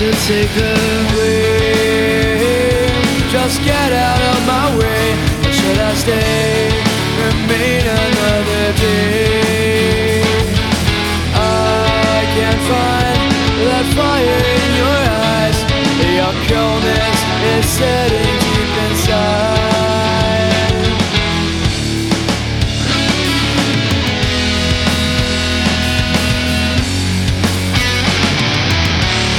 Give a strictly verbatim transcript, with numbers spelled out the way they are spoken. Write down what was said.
to take the wheel. Just get out of my way. Or should I stay, remain another day?